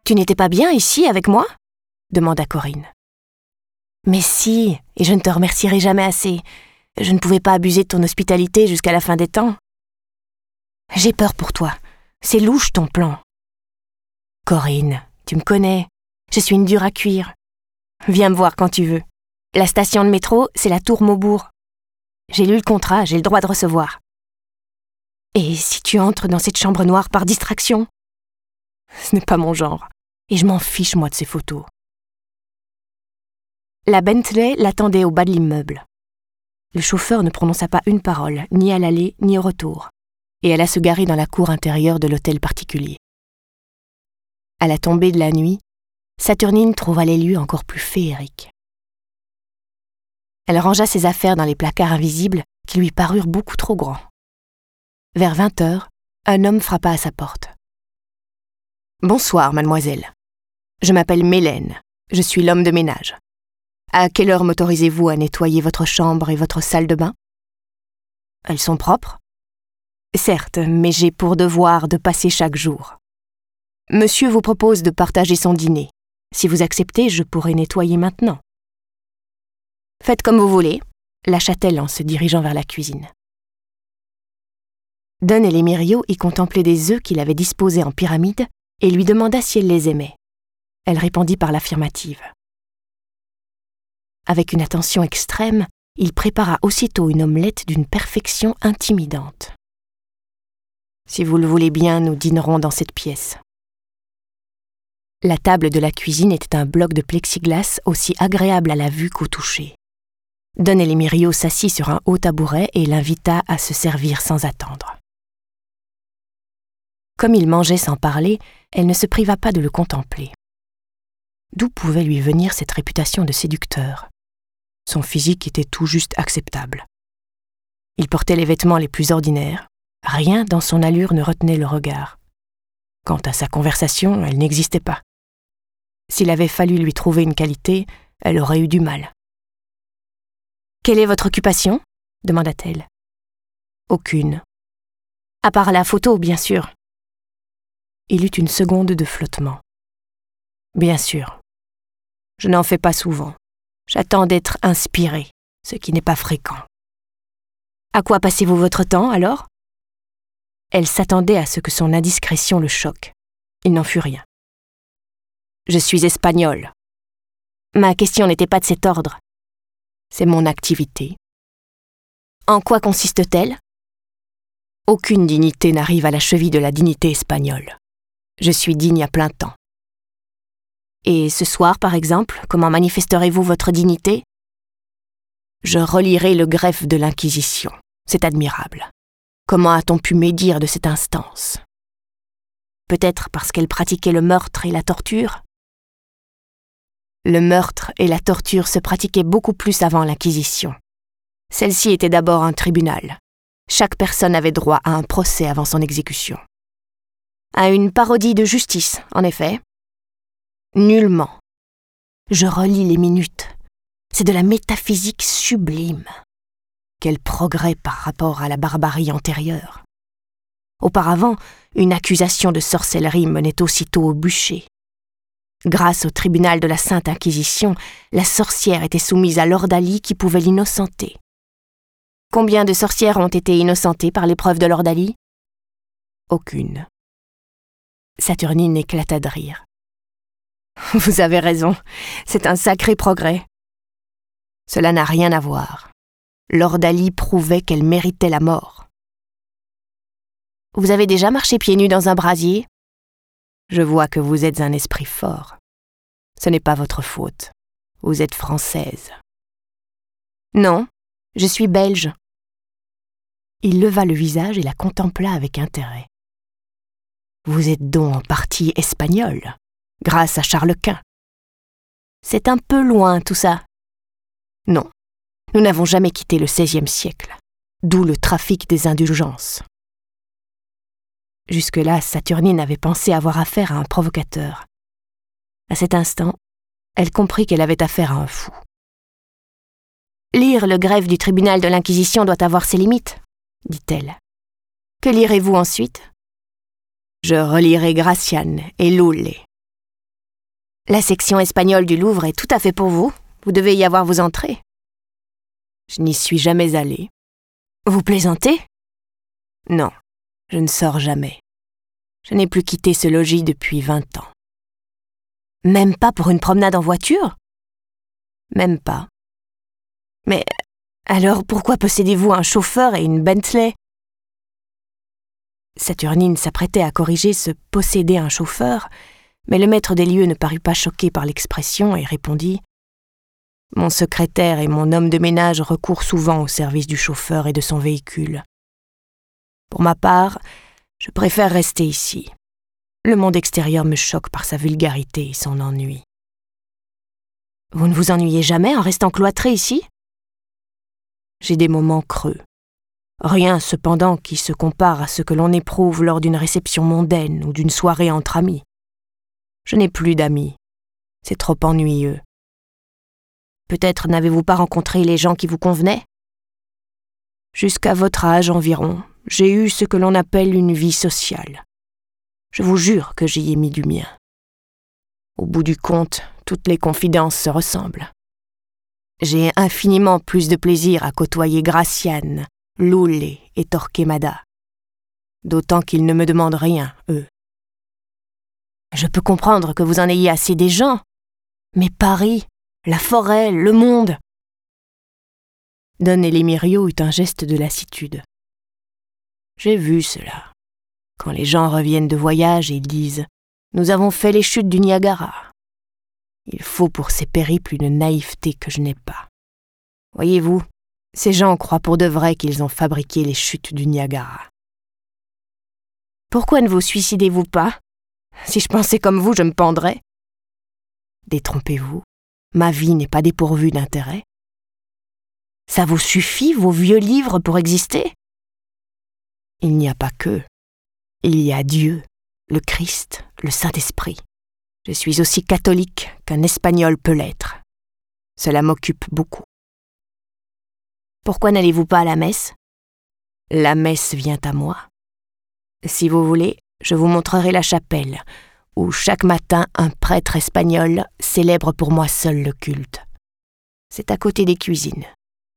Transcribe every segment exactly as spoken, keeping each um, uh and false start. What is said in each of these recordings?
Tu n'étais pas bien ici avec moi ? demanda Corinne. Mais si, et je ne te remercierai jamais assez. Je ne pouvais pas abuser de ton hospitalité jusqu'à la fin des temps. J'ai peur pour toi. C'est louche ton plan. Corinne, tu me connais. Je suis une dure à cuire. Viens me voir quand tu veux. La station de métro, c'est la Tour Maubourg. J'ai lu le contrat, j'ai le droit de recevoir. Et si tu entres dans cette chambre noire par distraction ? Ce n'est pas mon genre. Et je m'en fiche, moi, de ces photos. La Bentley l'attendait au bas de l'immeuble. Le chauffeur ne prononça pas une parole, ni à l'aller, ni au retour, et alla se garer dans la cour intérieure de l'hôtel particulier. À la tombée de la nuit, Saturnine trouva les lieux encore plus féeriques. Elle rangea ses affaires dans les placards invisibles qui lui parurent beaucoup trop grands. Vers vingt heures, un homme frappa à sa porte. « Bonsoir, mademoiselle. Je m'appelle Mélène. Je suis l'homme de ménage. À quelle heure m'autorisez-vous à nettoyer votre chambre et votre salle de bain ? Elles sont propres ? Certes, mais j'ai pour devoir de passer chaque jour. Monsieur vous propose de partager son dîner. Si vous acceptez, je pourrai nettoyer maintenant. Faites comme vous voulez, lâcha-t-elle en se dirigeant vers la cuisine. Don et Lemirio y contemplaient des œufs qu'il avait disposés en pyramide et lui demanda si elle les aimait. Elle répondit par l'affirmative. Avec une attention extrême, il prépara aussitôt une omelette d'une perfection intimidante. « Si vous le voulez bien, nous dînerons dans cette pièce. » La table de la cuisine était un bloc de plexiglas aussi agréable à la vue qu'au toucher. Don et Lemirio s'assit sur un haut tabouret et l'invita à se servir sans attendre. Comme il mangeait sans parler, elle ne se priva pas de le contempler. D'où pouvait lui venir cette réputation de séducteur ? Son physique était tout juste acceptable. Il portait les vêtements les plus ordinaires. Rien dans son allure ne retenait le regard. Quant à sa conversation, elle n'existait pas. S'il avait fallu lui trouver une qualité, elle aurait eu du mal. « Quelle est votre occupation ? » demanda-t-elle. « Aucune. À part la photo, bien sûr. » Il eut une seconde de flottement. « Bien sûr. Je n'en fais pas souvent. J'attends d'être inspirée, ce qui n'est pas fréquent. » « À quoi passez-vous votre temps, alors ?» Elle s'attendait à ce que son indiscrétion le choque. Il n'en fut rien. « Je suis espagnole. » Ma question n'était pas de cet ordre. C'est mon activité. En quoi consiste-t-elle ? Aucune dignité n'arrive à la cheville de la dignité espagnole. Je suis digne à plein temps. Et ce soir, par exemple, comment manifesterez-vous votre dignité ? Je relirai le greffe de l'Inquisition. C'est admirable. Comment a-t-on pu médire de cette instance ? Peut-être parce qu'elle pratiquait le meurtre et la torture ? Le meurtre et la torture se pratiquaient beaucoup plus avant l'Inquisition. Celle-ci était d'abord un tribunal. Chaque personne avait droit à un procès avant son exécution. À une parodie de justice, en effet. Nullement. Je relis les minutes. C'est de la métaphysique sublime. Quel progrès par rapport à la barbarie antérieure. Auparavant, une accusation de sorcellerie menait aussitôt au bûcher. Grâce au tribunal de la Sainte Inquisition, la sorcière était soumise à l'ordalie qui pouvait l'innocenter. Combien de sorcières ont été innocentées par l'épreuve de l'ordalie ? Aucune. Saturnine éclata de rire. Vous avez raison, c'est un sacré progrès. Cela n'a rien à voir. L'ordalie prouvait qu'elle méritait la mort. Vous avez déjà marché pieds nus dans un brasier ? Je vois que vous êtes un esprit fort. Ce n'est pas votre faute. Vous êtes française. Non, je suis belge. Il leva le visage et la contempla avec intérêt. Vous êtes donc en partie espagnole, grâce à Charles Quint. C'est un peu loin tout ça. Non. Nous n'avons jamais quitté le seizième siècle, d'où le trafic des indulgences. Jusque-là, Saturnine avait pensé avoir affaire à un provocateur. À cet instant, elle comprit qu'elle avait affaire à un fou. Lire le greffe du tribunal de l'Inquisition doit avoir ses limites, dit-elle. Que lirez-vous ensuite ? Je relirai Gracian et Lully. La section espagnole du Louvre est tout à fait pour vous. Vous devez y avoir vos entrées. Je n'y suis jamais allée. Vous plaisantez? Non, je ne sors jamais. Je n'ai plus quitté ce logis depuis vingt ans. Même pas pour une promenade en voiture? Même pas. Mais alors pourquoi possédez-vous un chauffeur et une Bentley? Saturnine s'apprêtait à corriger ce « posséder un chauffeur », mais le maître des lieux ne parut pas choqué par l'expression et répondit « Mon secrétaire et mon homme de ménage recourent souvent au service du chauffeur et de son véhicule. Pour ma part, je préfère rester ici. Le monde extérieur me choque par sa vulgarité et son ennui. » Vous ne vous ennuyez jamais en restant cloîtré ici? J'ai des moments creux. Rien, cependant, qui se compare à ce que l'on éprouve lors d'une réception mondaine ou d'une soirée entre amis. Je n'ai plus d'amis. C'est trop ennuyeux. Peut-être n'avez-vous pas rencontré les gens qui vous convenaient? Jusqu'à votre âge environ, j'ai eu ce que l'on appelle une vie sociale. Je vous jure que j'y ai mis du mien. Au bout du compte, toutes les confidences se ressemblent. J'ai infiniment plus de plaisir à côtoyer Graciane, Loulé et Torquemada. D'autant qu'ils ne me demandent rien, eux. Je peux comprendre que vous en ayez assez des gens, mais Paris, la forêt, le monde... Don Elimírio eut un geste de lassitude. J'ai vu cela. Quand les gens reviennent de voyage et disent « Nous avons fait les chutes du Niagara ». Il faut pour ces périples une naïveté que je n'ai pas. Voyez-vous, ces gens croient pour de vrai qu'ils ont fabriqué les chutes du Niagara. Pourquoi ne vous suicidez-vous pas? Si je pensais comme vous, je me pendrais. Détrompez-vous, ma vie n'est pas dépourvue d'intérêt. Ça vous suffit, vos vieux livres, pour exister? Il n'y a pas que. Il y a Dieu, le Christ, le Saint-Esprit. Je suis aussi catholique qu'un Espagnol peut l'être. Cela m'occupe beaucoup. Pourquoi n'allez-vous pas à la messe? La messe vient à moi. Si vous voulez, je vous montrerai la chapelle, où chaque matin un prêtre espagnol célèbre pour moi seul le culte. C'est à côté des cuisines.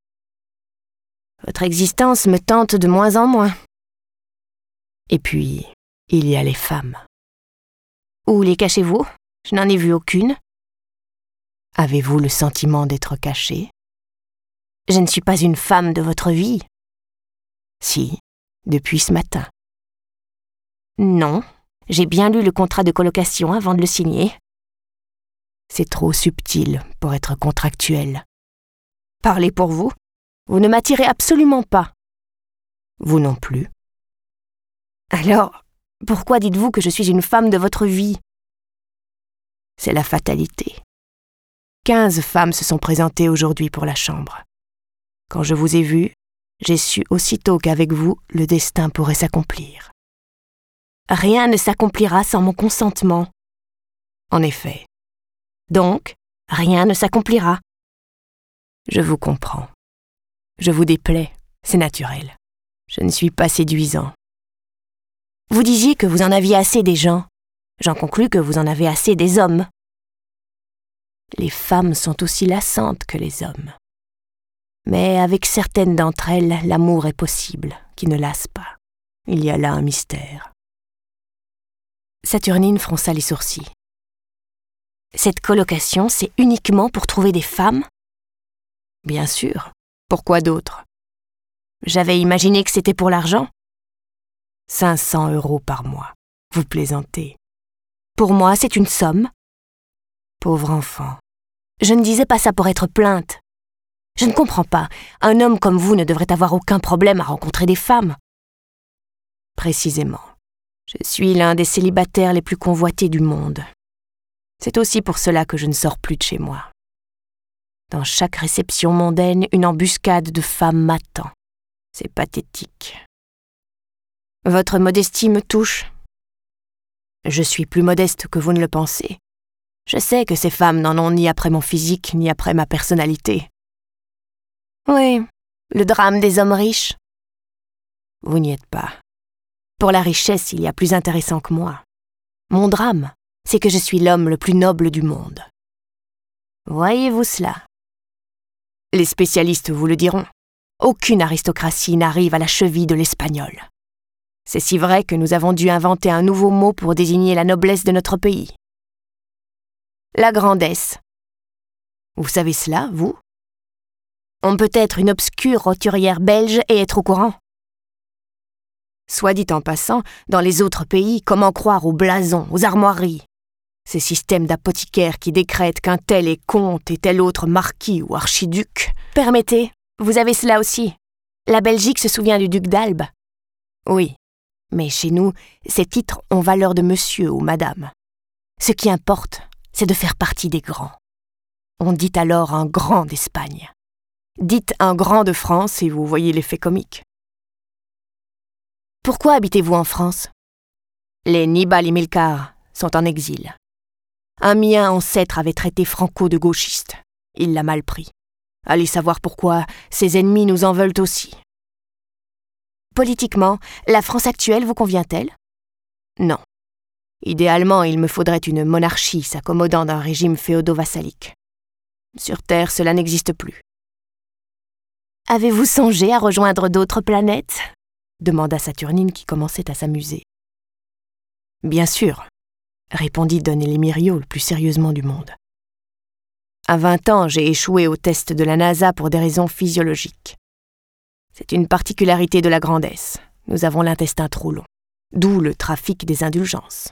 Votre existence me tente de moins en moins. Et puis, il y a les femmes. Où les cachez-vous? Je n'en ai vu aucune. Avez-vous le sentiment d'être caché? Je ne suis pas une femme de votre vie. Si, depuis ce matin. Non, j'ai bien lu le contrat de colocation avant de le signer. C'est trop subtil pour être contractuel. Parlez pour vous. Vous ne m'attirez absolument pas. Vous non plus. Alors, pourquoi dites-vous que je suis une femme de votre vie? C'est la fatalité. Quinze femmes se sont présentées aujourd'hui pour la chambre. Quand je vous ai vu, j'ai su aussitôt qu'avec vous, le destin pourrait s'accomplir. Rien ne s'accomplira sans mon consentement. En effet. Donc, rien ne s'accomplira. Je vous comprends. Je vous déplais, c'est naturel. Je ne suis pas séduisant. Vous disiez que vous en aviez assez des gens. J'en conclus que vous en avez assez des hommes. Les femmes sont aussi lassantes que les hommes. Mais avec certaines d'entre elles, l'amour est possible, qui ne lasse pas. Il y a là un mystère. Saturnine fronça les sourcils. Cette colocation, c'est uniquement pour trouver des femmes? Bien sûr. Pourquoi d'autre? J'avais imaginé que c'était pour l'argent. Cinq cents euros par mois. Vous plaisantez. Pour moi, c'est une somme. Pauvre enfant. Je ne disais pas ça pour être plainte. Je ne comprends pas. Un homme comme vous ne devrait avoir aucun problème à rencontrer des femmes. Précisément. Je suis l'un des célibataires les plus convoités du monde. C'est aussi pour cela que je ne sors plus de chez moi. Dans chaque réception mondaine, une embuscade de femmes m'attend. C'est pathétique. Votre modestie me touche. Je suis plus modeste que vous ne le pensez. Je sais que ces femmes n'en ont ni après mon physique, ni après ma personnalité. Oui, le drame des hommes riches. Vous n'y êtes pas. Pour la richesse, il y a plus intéressant que moi. Mon drame, c'est que je suis l'homme le plus noble du monde. Voyez-vous cela? Les spécialistes vous le diront. Aucune aristocratie n'arrive à la cheville de l'espagnol. C'est si vrai que nous avons dû inventer un nouveau mot pour désigner la noblesse de notre pays. La grandesse. Vous savez cela, vous? On peut être une obscure roturière belge et être au courant. Soit dit en passant, dans les autres pays, comment croire aux blasons, aux armoiries? Ces systèmes d'apothicaires qui décrètent qu'un tel est comte et tel autre marquis ou archiduc. Permettez, vous avez cela aussi. La Belgique se souvient du duc d'Albe. Oui, mais chez nous, ces titres ont valeur de monsieur ou madame. Ce qui importe, c'est de faire partie des grands. On dit alors un grand d'Espagne. Dites un grand de France et vous voyez l'effet comique. Pourquoi habitez-vous en France? Les Nibal et Milcar sont en exil. Un mien ancêtre avait traité Franco de gauchiste. Il l'a mal pris. Allez savoir pourquoi, ses ennemis nous en veulent aussi. Politiquement, la France actuelle vous convient-elle? Non. Idéalement, il me faudrait une monarchie s'accommodant d'un régime féodo-vassalique. Sur Terre, cela n'existe plus. Avez-vous songé à rejoindre d'autres planètes? Demanda Saturnine qui commençait à s'amuser. Bien sûr, répondit Don Elimério le plus sérieusement du monde. À vingt ans, j'ai échoué au test de la NASA pour des raisons physiologiques. C'est une particularité de la grandesse. Nous avons l'intestin trop long. D'où le trafic des indulgences.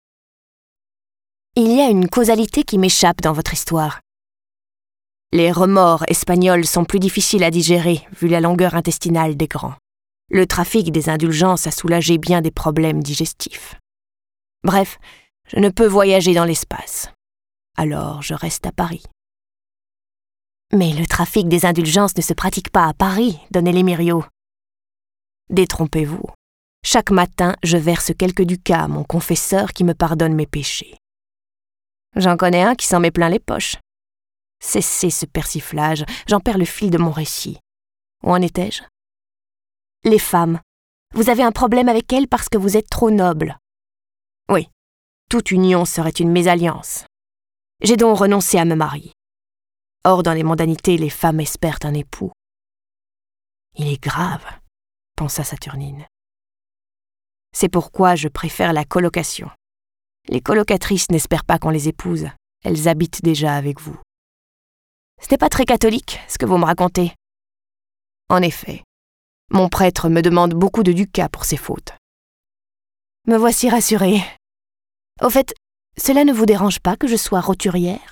Il y a une causalité qui m'échappe dans votre histoire. Les remords espagnols sont plus difficiles à digérer vu la longueur intestinale des grands. Le trafic des indulgences a soulagé bien des problèmes digestifs. Bref, je ne peux voyager dans l'espace. Alors je reste à Paris. Mais le trafic des indulgences ne se pratique pas à Paris, Don Elimério. Détrompez-vous. Chaque matin, je verse quelques ducats à mon confesseur qui me pardonne mes péchés. J'en connais un qui s'en met plein les poches. Cessez ce persiflage, j'en perds le fil de mon récit. Où en étais-je? Les femmes. Vous avez un problème avec elles parce que vous êtes trop noble. Oui, toute union serait une mésalliance. J'ai donc renoncé à me marier. Or, dans les mondanités, les femmes espèrent un époux. Il est grave, pensa Saturnine. C'est pourquoi je préfère la colocation. Les colocatrices n'espèrent pas qu'on les épouse. Elles habitent déjà avec vous. Ce n'est pas très catholique, ce que vous me racontez. En effet, mon prêtre me demande beaucoup de ducats pour ses fautes. Me voici rassurée. Au fait, cela ne vous dérange pas que je sois roturière?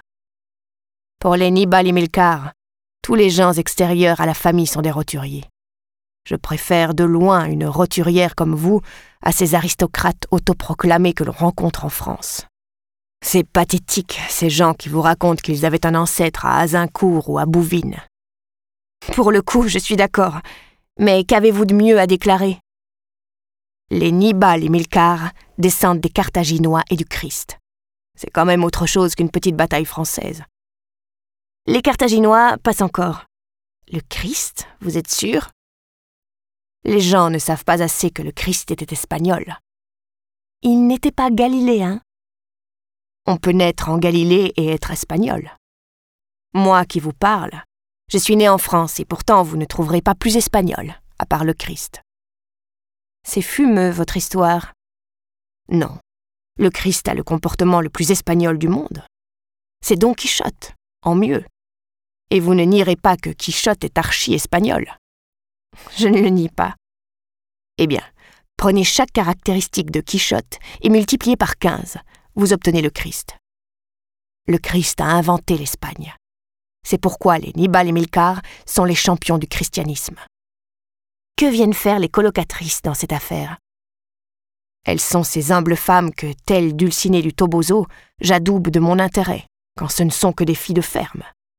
Pour les Nibal et Milcar, tous les gens extérieurs à la famille sont des roturiers. Je préfère de loin une roturière comme vous à ces aristocrates autoproclamés que l'on rencontre en France. C'est pathétique, ces gens qui vous racontent qu'ils avaient un ancêtre à Azincourt ou à Bouvines. Pour le coup, je suis d'accord, mais qu'avez-vous de mieux à déclarer? Les Nibal et Milcar descendent des Carthaginois et du Christ. C'est quand même autre chose qu'une petite bataille française. Les Carthaginois passent encore. Le Christ, vous êtes sûr? Les gens ne savent pas assez que le Christ était espagnol. Il n'était pas galiléen. On peut naître en Galilée et être espagnol. Moi qui vous parle, je suis né en France et pourtant vous ne trouverez pas plus espagnol, à part le Christ. C'est fumeux, votre histoire. Non, le Christ a le comportement le plus espagnol du monde. C'est Don Quichotte, en mieux. Et vous ne nierez pas que Quichotte est archi-espagnol. Je ne le nie pas. Eh bien, prenez chaque caractéristique de Quichotte et multipliez par quinze. Vous obtenez le Christ. Le Christ a inventé l'Espagne. C'est pourquoi les Nibal et Milcar sont les champions du christianisme. Que viennent faire les colocatrices dans cette affaire? Elles sont ces humbles femmes que, telles Dulcinée du Toboso, j'adoube de mon intérêt, quand ce ne sont que des filles de ferme.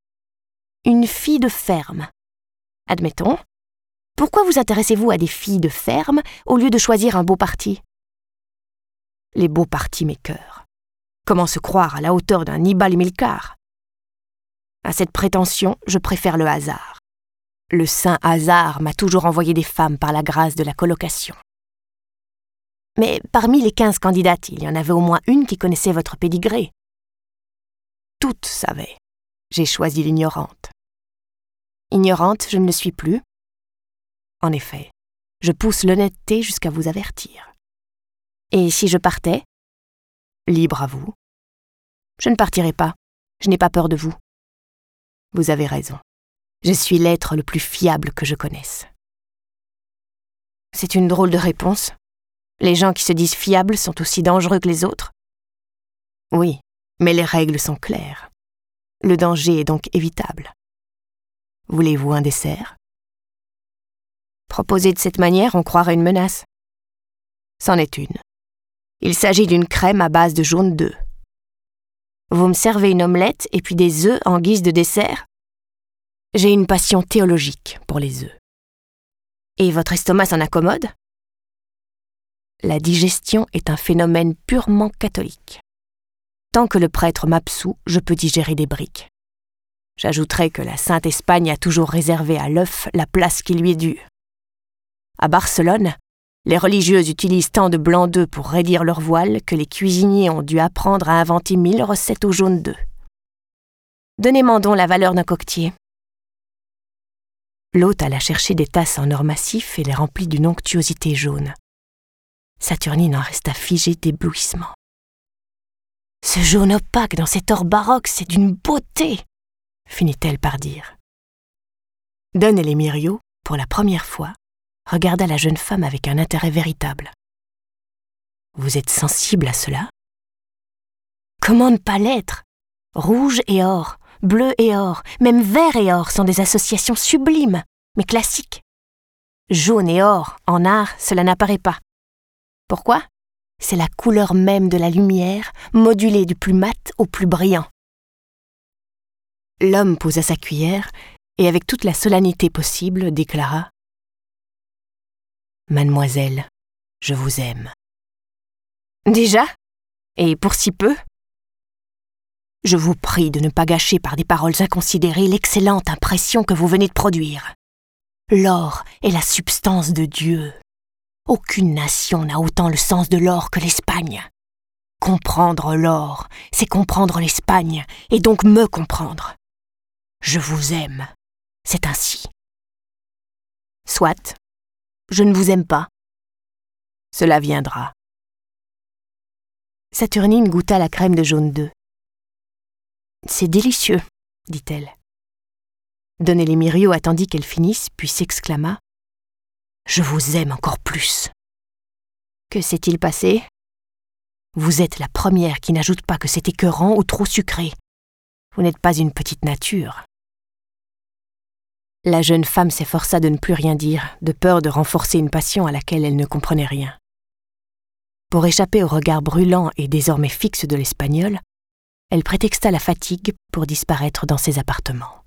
Une fille de ferme. Admettons. Pourquoi vous intéressez-vous à des filles de ferme au lieu de choisir un beau parti? Les beaux partis m'écœurent. Comment se croire à la hauteur d'un Nibal et Milcar? À cette prétention, je préfère le hasard. Le saint hasard m'a toujours envoyé des femmes par la grâce de la colocation. Mais parmi les quinze candidates, il y en avait au moins une qui connaissait votre pédigré. Toutes savaient. J'ai choisi l'ignorante. Ignorante, je ne le suis plus. En effet, je pousse l'honnêteté jusqu'à vous avertir. Et si je partais? Libre à vous. Je ne partirai pas. Je n'ai pas peur de vous. Vous avez raison. Je suis l'être le plus fiable que je connaisse. C'est une drôle de réponse. Les gens qui se disent fiables sont aussi dangereux que les autres. Oui, mais les règles sont claires. Le danger est donc évitable. Voulez-vous un dessert? Proposé de cette manière, on croirait une menace. C'en est une. Il s'agit d'une crème à base de jaune d'œuf. Vous me servez une omelette et puis des œufs en guise de dessert? J'ai une passion théologique pour les œufs. Et votre estomac s'en accommode? La digestion est un phénomène purement catholique. Tant que le prêtre m'absout, je peux digérer des briques. J'ajouterai que la Sainte Espagne a toujours réservé à l'œuf la place qui lui est due. À Barcelone, les religieuses utilisent tant de blanc d'œuf pour raidir leur voile que les cuisiniers ont dû apprendre à inventer mille recettes au jaune d'œuf. Donnez-moi donc la valeur d'un coquetier. L'hôte alla chercher des tasses en or massif et les remplit d'une onctuosité jaune. Saturnine en resta figée d'éblouissement. Ce jaune opaque dans cet or baroque, c'est d'une beauté, finit-elle par dire. Don Elemerio, pour la première fois, regarda la jeune femme avec un intérêt véritable. Vous êtes sensible à cela? Comment ne pas l'être? Rouge et or, bleu et or, même vert et or sont des associations sublimes, mais classiques. Jaune et or, en art, cela n'apparaît pas. Pourquoi? C'est la couleur même de la lumière, modulée du plus mat au plus brillant. L'homme posa sa cuillère et, avec toute la solennité possible, déclara « Mademoiselle, je vous aime. » Déjà? Et pour si peu? Je vous prie de ne pas gâcher par des paroles inconsidérées l'excellente impression que vous venez de produire. L'or est la substance de Dieu. Aucune nation n'a autant le sens de l'or que l'Espagne. Comprendre l'or, c'est comprendre l'Espagne, et donc me comprendre. Je vous aime, c'est ainsi. Soit, je ne vous aime pas. Cela viendra. Saturnine goûta la crème de jaune d'œuf. C'est délicieux, dit-elle. Don Elemerio attendit qu'elle finisse, puis s'exclama. Je vous aime encore plus. Que s'est-il passé? Vous êtes la première qui n'ajoute pas que c'est écœurant ou trop sucré. Vous n'êtes pas une petite nature. La jeune femme s'efforça de ne plus rien dire, de peur de renforcer une passion à laquelle elle ne comprenait rien. Pour échapper au regard brûlant et désormais fixe de l'Espagnol, elle prétexta la fatigue pour disparaître dans ses appartements.